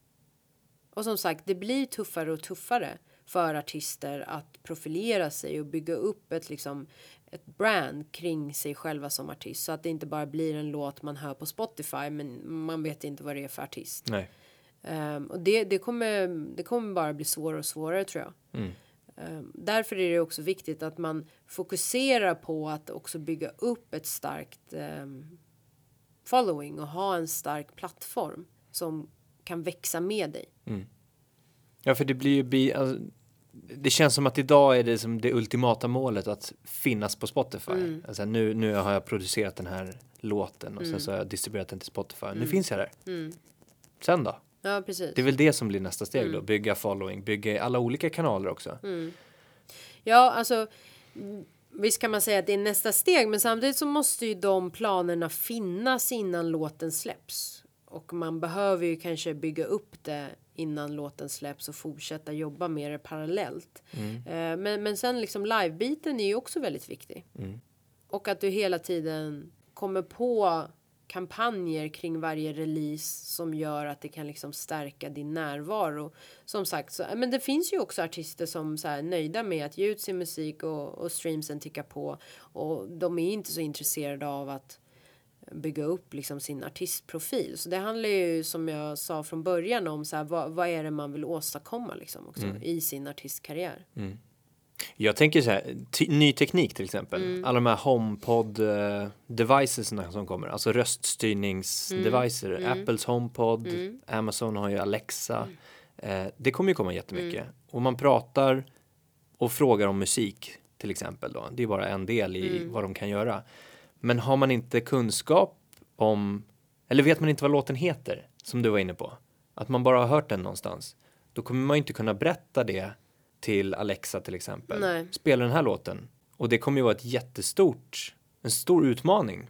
Och som sagt, det blir tuffare och tuffare för artister att profilera sig och bygga upp ett liksom ett brand kring sig själva som artist så att det inte bara blir en låt man hör på Spotify men man vet inte vad det är för artist. Nej. Um, och det, det, kommer, det kommer bara bli svårare och svårare tror jag. Mm. Um, därför är det också viktigt att man fokuserar på att också bygga upp ett starkt um, following och ha en stark plattform som kan växa med dig. Mm. Ja, för det blir ju bi- alltså, det känns som att idag är det som det ultimata målet att finnas på Spotify. Mm. Alltså nu, nu har jag producerat den här låten och Mm. sen så har jag distribuerat den till Spotify. Nu Mm. finns jag där. Mm. Sen då? Ja, precis. Det är väl det som blir nästa steg Mm. då. Bygga following, bygga alla olika kanaler också. Mm. Ja, alltså mm, visst kan man säga att det är nästa steg men samtidigt så måste ju de planerna finnas innan låten släpps. Och man behöver ju kanske bygga upp det innan låten släpps och fortsätta jobba med det parallellt. Mm. Eh, men, men sen liksom livebiten är ju också väldigt viktig. Mm. Och att du hela tiden kommer på kampanjer kring varje release som gör att det kan liksom stärka din närvaro. Som sagt, så, men det finns ju också artister som så här, är nöjda med att ge ut sin musik och, och streamsen tickar på. Och de är inte så intresserade av att bygga upp liksom sin artistprofil. Så det handlar ju som jag sa från början om så här, vad, vad är det man vill åstadkomma liksom också Mm. i sin artistkarriär. Mm. Jag tänker så här, ty- ny teknik till exempel. Mm. Alla de här HomePod uh, devices som kommer. Alltså röststyrningsdevicer. Mm. Mm. Apples HomePod. Mm. Amazon har ju Alexa. Eh, det kommer ju komma jättemycket. Mm. Och man pratar och frågar om musik till exempel då. Det är bara en del i Mm. vad de kan göra. Men har man inte kunskap om, eller vet man inte vad låten heter, som du var inne på, att man bara har hört den någonstans, då kommer man inte kunna berätta det till Alexa till exempel. Nej. Spela den här låten. Och det kommer ju vara ett jättestort, en stor utmaning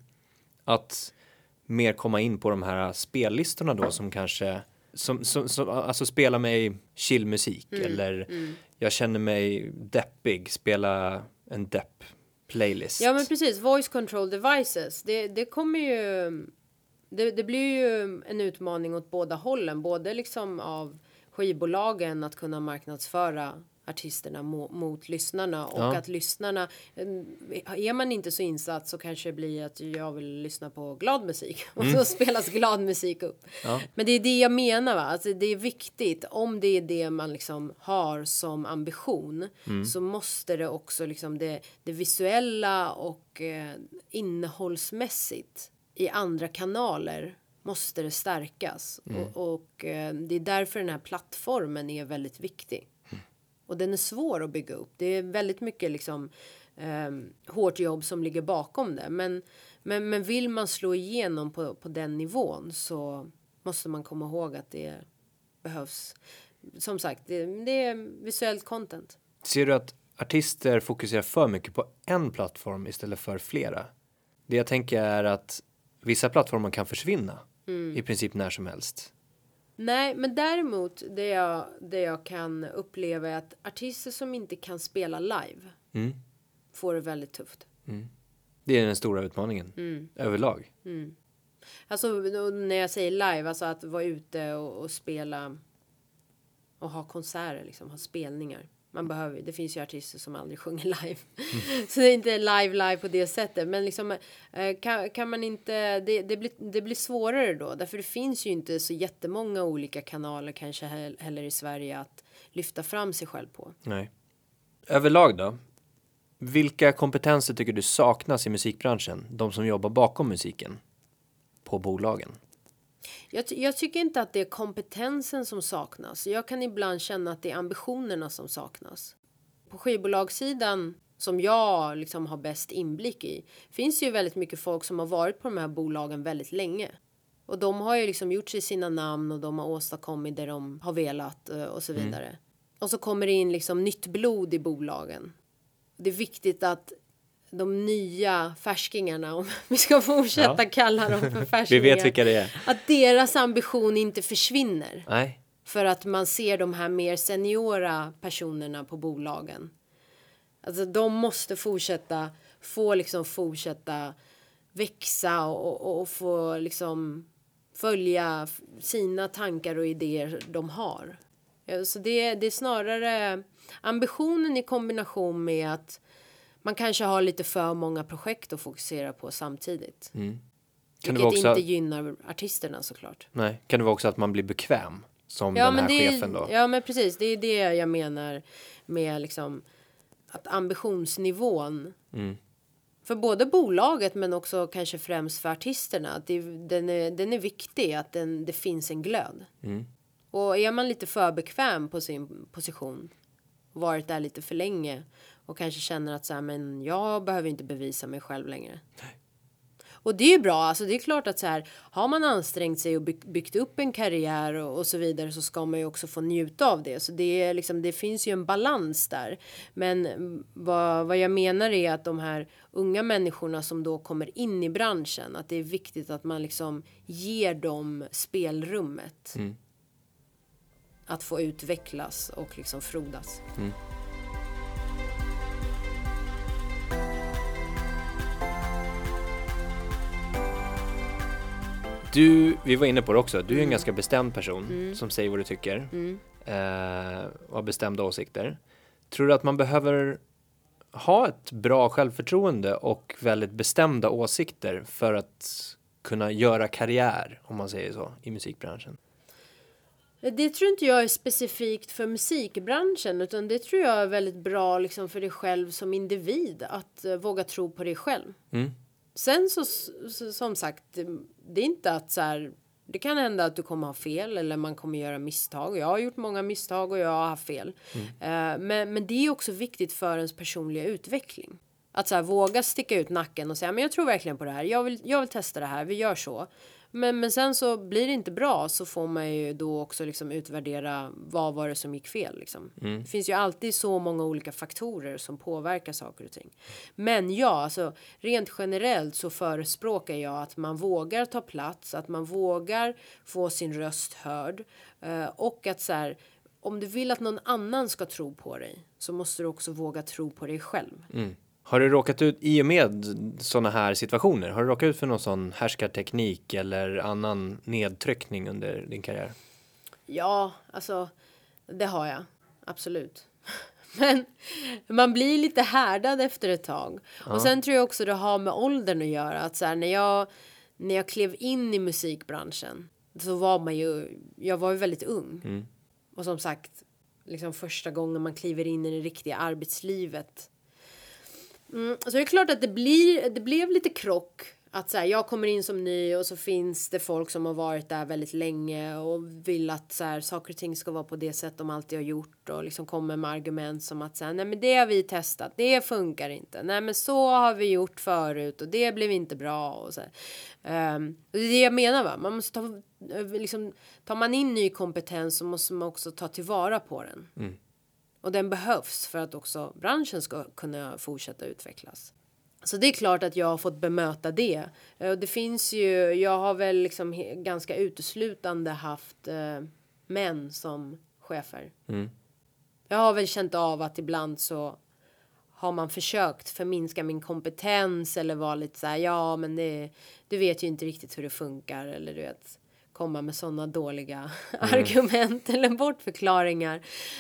att mer komma in på de här spellistorna då som kanske, som, som, som alltså spela mig chillmusik Mm. eller Mm. jag känner mig deppig, spela en depp playlist. Ja men precis, voice control devices. Det, det kommer ju... Det, det blir ju en utmaning åt båda hållen. Både liksom av skivbolagen att kunna marknadsföra artisterna mo- mot lyssnarna och Ja. att lyssnarna, är man inte så insatt så kanske det blir att jag vill lyssna på glad musik och Mm. så spelas glad musik upp. Ja. Men det är det jag menar, va? Alltså det är viktigt, om det är det man liksom har som ambition, Mm. så måste det också liksom det, det visuella och eh, innehållsmässigt i andra kanaler måste det stärkas. Mm. Och, och eh, det är därför den här plattformen är väldigt viktig. Och den är svår att bygga upp. Det är väldigt mycket liksom, eh, hårt jobb som ligger bakom det. Men, men, men vill man slå igenom på, på den nivån så måste man komma ihåg att det behövs. Som sagt, det, det är visuellt content. Ser du att artister fokuserar för mycket på en plattform istället för flera? Det jag tänker är att vissa plattformar kan försvinna Mm. i princip när som helst. Nej, men däremot det jag, det jag kan uppleva är att artister som inte kan spela live Mm. får det väldigt tufft. Det är den stora utmaningen Mm. överlag. Alltså när jag säger live, alltså att vara ute och, och spela och ha konserter, liksom, ha spelningar. Man behöver, det finns ju artister som aldrig sjunger live. Mm. Så det är inte live live på det sättet. Men liksom, eh, kan, kan man inte, det, det, blir, det blir svårare då. Därför det finns ju inte så jättemånga olika kanaler kanske heller i Sverige att lyfta fram sig själv på. Nej. Överlag då? Vilka kompetenser tycker du saknas i musikbranschen? De som jobbar bakom musiken på bolagen. Jag, ty- jag tycker inte att det är kompetensen som saknas. Jag kan ibland känna att det är ambitionerna som saknas. På skivbolagssidan, som jag liksom har bäst inblick i, finns ju väldigt mycket folk som har varit på de här bolagen väldigt länge. Och de har ju liksom gjort sig sina namn och de har åstadkommit det de har velat eh, och så vidare. Mm. Och så kommer det in liksom nytt blod i bolagen. Det är viktigt att de nya färskingarna, om vi ska fortsätta ja. kalla dem för färskingar. Vi vet vilka det är. Att deras ambition inte försvinner. Nej. För att man ser de här mer seniora personerna på bolagen. Alltså de måste fortsätta, få liksom fortsätta växa och, och, och få liksom följa sina tankar och idéer de har. Så det, det är snarare ambitionen i kombination med att man kanske har lite för många projekt att fokusera på samtidigt. Mm. Kan Vilket det också... inte gynnar artisterna såklart. Nej, kan det vara också att man blir bekväm som ja, den här men det chefen är, då? Ja, men precis. Det är det jag menar med liksom att ambitionsnivån Mm. för både bolaget men också kanske främst för artisterna. Att det, den, är, den är viktig, att den, det finns en glöd. Mm. Och är man lite för bekväm på sin position, varit där lite för länge och kanske känner att så här, men jag behöver inte bevisa mig själv längre. Nej. Och det är ju bra, alltså det är klart att så här, har man ansträngt sig och byggt upp en karriär och, och så vidare, så ska man ju också få njuta av det. Så det är liksom, det finns ju en balans där. Men vad, vad jag menar är att de här unga människorna som då kommer in i branschen, att det är viktigt att man liksom ger dem spelrummet. Mm. Att få utvecklas och liksom frodas. Mm. Du, vi var inne på det också. Du är en Mm. ganska bestämd person Mm. som säger vad du tycker. Mm. Eh, och har bestämda åsikter. Tror du att man behöver ha ett bra självförtroende och väldigt bestämda åsikter för att kunna göra karriär, om man säger så, i musikbranschen? Det tror inte jag är specifikt för musikbranschen, utan det tror jag är väldigt bra liksom för dig själv som individ, att uh, våga tro på dig själv. Mm. Sen så, så som sagt, det är inte att så här, det kan hända att du kommer ha fel eller man kommer göra misstag. Jag har gjort många misstag och jag har haft fel. Mm. Uh, men, men det är också viktigt för ens personliga utveckling. Att så här, våga sticka ut nacken och säga, men jag tror verkligen på det här. Jag vill, jag vill testa det här, vi gör så. Men, men sen så blir det inte bra, så får man ju då också liksom utvärdera vad var det som gick fel. Liksom. Mm. Det finns ju alltid så många olika faktorer som påverkar saker och ting. Men ja, alltså, rent generellt så förespråkar jag att man vågar ta plats, att man vågar få sin röst hörd. Eh, och att så här, om du vill att någon annan ska tro på dig, så måste du också våga tro på dig själv. Mm. Har du råkat ut i och med sådana här situationer? Har du råkat ut för någon sån härskarteknik eller annan nedtryckning under din karriär? Ja, alltså det har jag. Absolut. Men man blir lite härdad efter ett tag. Ja. Och sen tror jag också det har med åldern att göra. Att så här, när, jag, när jag klev in i musikbranschen så var man ju, jag var ju väldigt ung. Mm. Och som sagt, liksom första gången man kliver in i det riktiga arbetslivet. Mm, så det är klart att det, blir, det blev lite krock. Att så här, jag kommer in som ny och så finns det folk som har varit där väldigt länge och vill att så här, saker och ting ska vara på det sätt de alltid har gjort och liksom kommer med argument som att så här, nej men det har vi testat, det funkar inte, nej men så har vi gjort förut och det blev inte bra och så här. Um, det är det jag menar, va, man måste ta, liksom, tar man in ny kompetens så måste man också ta tillvara på den. Mm. Och den behövs för att också branschen ska kunna fortsätta utvecklas. Så det är klart att jag har fått bemöta det. Det finns ju, jag har väl liksom ganska uteslutande haft eh, män som chefer. Mm. Jag har väl känt av att ibland så har man försökt förminska min kompetens eller vara lite så här, ja men det, du vet ju inte riktigt hur det funkar eller du vet, komma med sådana dåliga mm. argument eller bortförklaringar. Uh,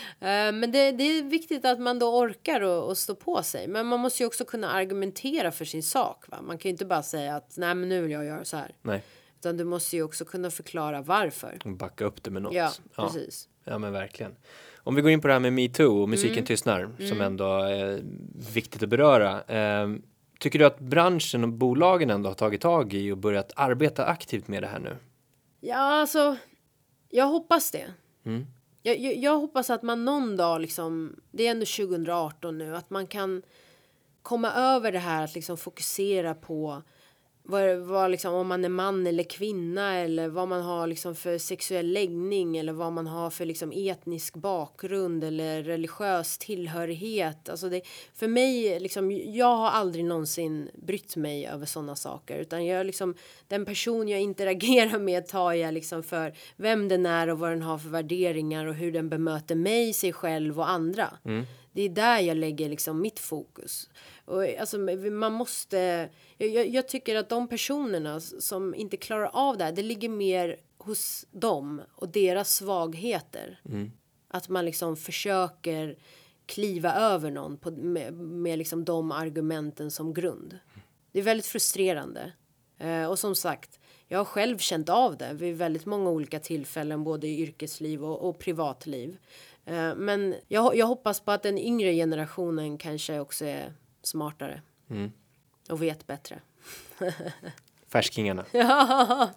men det, det är viktigt att man då orkar och, och stå på sig. Men man måste ju också kunna argumentera för sin sak. Va? Man kan ju inte bara säga att nej men nu vill jag göra så här. Nej. Utan du måste ju också kunna förklara varför. Och backa upp det med något. Ja, precis. Ja, ja men verkligen. Om vi går in på det här med MeToo och musiken mm. tystnar. Mm. Som ändå är viktigt att beröra. Uh, tycker du att branschen och bolagen ändå har tagit tag i och börjat arbeta aktivt med det här nu? Ja, alltså, jag hoppas det. Mm. Jag, jag, jag hoppas att man någon dag, liksom, det är ändå tjugo arton nu, att man kan komma över det här att liksom fokusera på vad, vad liksom, om man är man eller kvinna eller vad man har liksom för sexuell läggning eller vad man har för liksom etnisk bakgrund eller religiös tillhörighet. Alltså det, för mig, liksom, jag har aldrig någonsin brytt mig över sådana saker utan jag liksom, den person jag interagerar med tar jag liksom för vem den är och vad den har för värderingar och hur den bemöter mig, sig själv och andra. Mm. Det är där jag lägger liksom mitt fokus. Och alltså, man måste, jag, jag tycker att de personerna som inte klarar av det här, det ligger mer hos dem och deras svagheter. Mm. Att man liksom försöker kliva över någon på, med, med liksom de argumenten som grund. Det är väldigt frustrerande. Eh, och som sagt, jag har själv känt av det vid väldigt många olika tillfällen, både i yrkesliv och, och privatliv. Eh, men jag, jag hoppas på att den yngre generationen kanske också är smartare. Mm. Och vet bättre. Färskingarna. Ja.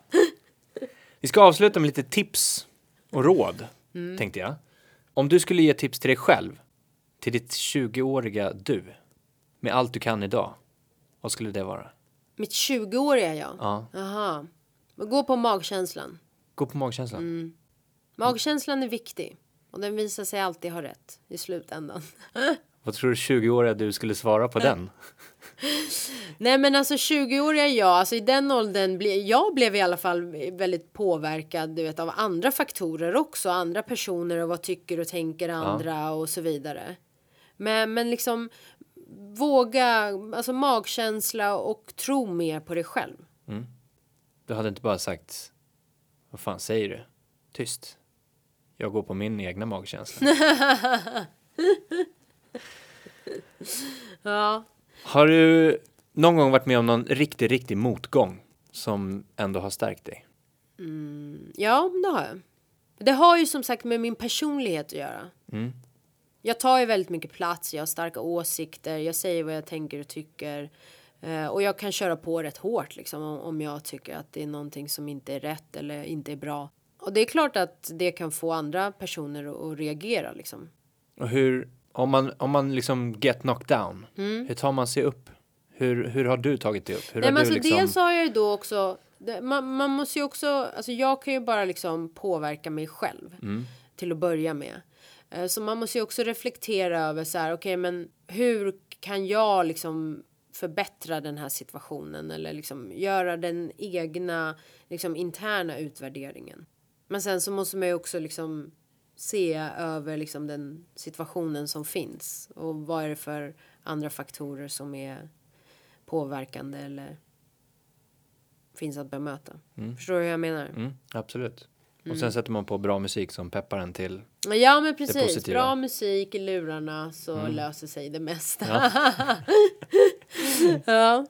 Vi ska avsluta med lite tips och råd, mm. tänkte jag. Om du skulle ge tips till dig själv, till ditt tjugoåriga du, med allt du kan idag, vad skulle det vara? Mitt tjugoåriga jag? Ja. Aha. Gå på magkänslan. Gå på magkänslan? Mm. Magkänslan är viktig. Och den visar sig alltid ha rätt i slutändan. Vad tror du tjugoåriga du skulle svara på den? Nej men alltså tjugoåriga jag, alltså i den åldern, ble, jag blev i alla fall väldigt påverkad du vet, av andra faktorer också. Andra personer och vad tycker och tänker andra ja. Och så vidare. Men, men liksom våga, alltså magkänsla och tro mer på dig själv. Mm. Du hade inte bara sagt, vad fan säger du? Tyst. Jag går på min egna magkänsla. Ja. Har du någon gång varit med om någon riktig, riktig motgång som ändå har stärkt dig? Mm, ja, det har jag. Det har ju som sagt med min personlighet att göra. Mm. Jag tar ju väldigt mycket plats, jag har starka åsikter, jag säger vad jag tänker och tycker. Eh, och jag kan köra på rätt hårt liksom, om, om jag tycker att det är någonting som inte är rätt eller inte är bra. Och det är klart att det kan få andra personer att, att reagera liksom. Och hur, om man, om man liksom get knocked down, mm. hur tar man sig upp? Hur, hur har du tagit dig upp? Hur Nej, har men du alltså, liksom... dels har jag ju då också, det, man, man måste ju också, alltså jag kan ju bara liksom påverka mig själv mm. till att börja med. Uh, så man måste ju också reflektera över så här, okej okay, men hur kan jag liksom förbättra den här situationen eller liksom göra den egna liksom interna utvärderingen. Men sen så måste man ju också liksom se över liksom den situationen som finns. Och vad är det för andra faktorer som är påverkande eller finns att bemöta. Mm. Förstår du hur jag menar? Mm, absolut. Och sen sätter man på bra musik som peppar en till. Ja, men precis. Bra musik i lurarna så mm. löser sig det mesta. Ja. Ja.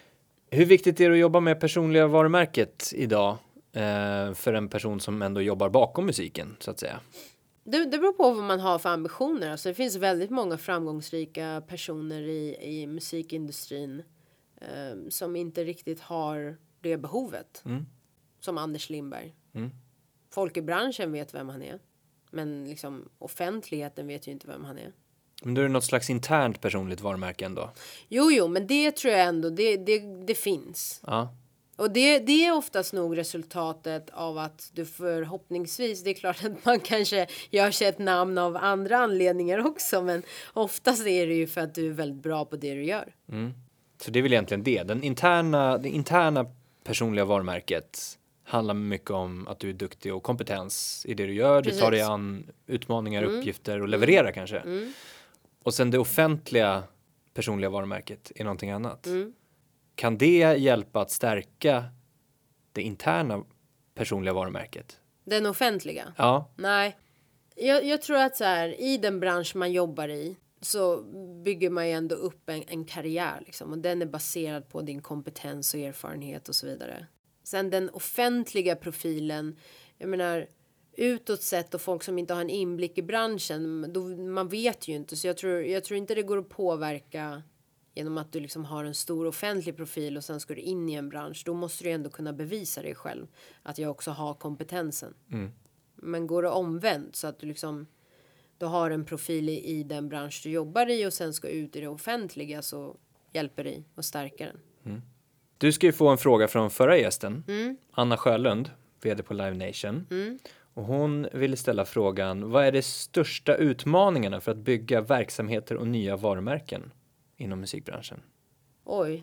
Hur viktigt är det att jobba med personliga varumärket idag eh, för en person som ändå jobbar bakom musiken, så att säga? Det, det beror på vad man har för ambitioner. Alltså, det finns väldigt många framgångsrika personer i, i musikindustrin eh, som inte riktigt har det behovet. Mm. Som Anders Lindberg. Mm. Folk i branschen vet vem han är. Men liksom offentligheten vet ju inte vem han är. Men då är det något slags internt personligt varumärke ändå? Jo, jo, men det tror jag ändå, det, det, det finns. Ja. Och det, det är oftast nog resultatet av att du förhoppningsvis, det är klart att man kanske gör sig ett namn av andra anledningar också. Men oftast är det ju för att du är väldigt bra på det du gör. Mm. Så det är väl egentligen det. Den interna, det interna personliga varumärket handlar mycket om att du är duktig och kompetens i det du gör. Precis. Du tar dig an utmaningar, mm. uppgifter och levererar mm. kanske. Mm. Och sen det offentliga personliga varumärket är någonting annat. Mm. Kan det hjälpa att stärka det interna personliga varumärket? Den offentliga? Ja. Nej. Jag, jag tror att så här, i den bransch man jobbar i så bygger man ju ändå upp en, en karriär. Liksom, och den är baserad på din kompetens och erfarenhet och så vidare. Sen den offentliga profilen, jag menar utåt sett och folk som inte har en inblick i branschen, då, man vet ju inte. Så jag tror, jag tror inte det går att påverka genom att du liksom har en stor offentlig profil och sen ska du in i en bransch. Då måste du ändå kunna bevisa dig själv att jag också har kompetensen. Mm. Men går det omvänt så att du liksom du har en profil i, i den bransch du jobbar i och sen ska ut i det offentliga, så hjälper det att stärka den. Mm. Du ska ju få en fråga från förra gästen, mm. Anna Sjölund, vd på Live Nation. Mm. Och hon ville ställa frågan, vad är de största utmaningarna för att bygga verksamheter och nya varumärken inom musikbranschen? Oj,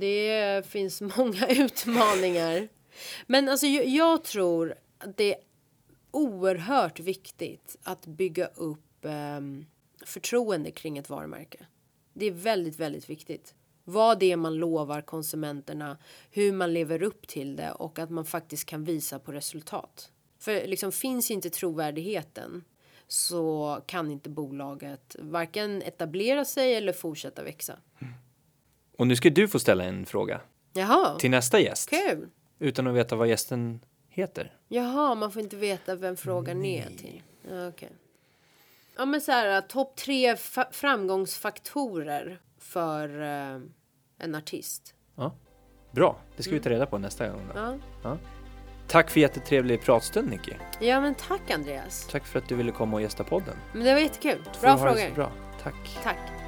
det finns många utmaningar. Men alltså jag, jag tror att det är oerhört viktigt att bygga upp eh, förtroende kring ett varumärke. Det är väldigt, väldigt viktigt. Vad det är man lovar konsumenterna, hur man lever upp till det och att man faktiskt kan visa på resultat. För liksom finns inte trovärdigheten så kan inte bolaget varken etablera sig eller fortsätta växa. Mm. Och nu ska du få ställa en fråga. Jaha. Till nästa gäst. Kul. Utan att veta vad gästen heter. Jaha, man får inte veta vem frågan Nej. är till. Okej. Okay. Ja, men så här, topp tre fa- framgångsfaktorer för uh, en artist. Ja, bra. Det ska mm. vi ta reda på nästa gång då. Ja. Ja. Tack för jättetrevlig pratstund, Nicky. Ja, men tack Andreas. Tack för att du ville komma och gästa podden. Men det var jättekul. Bra frågor. Bra. Tack. Tack.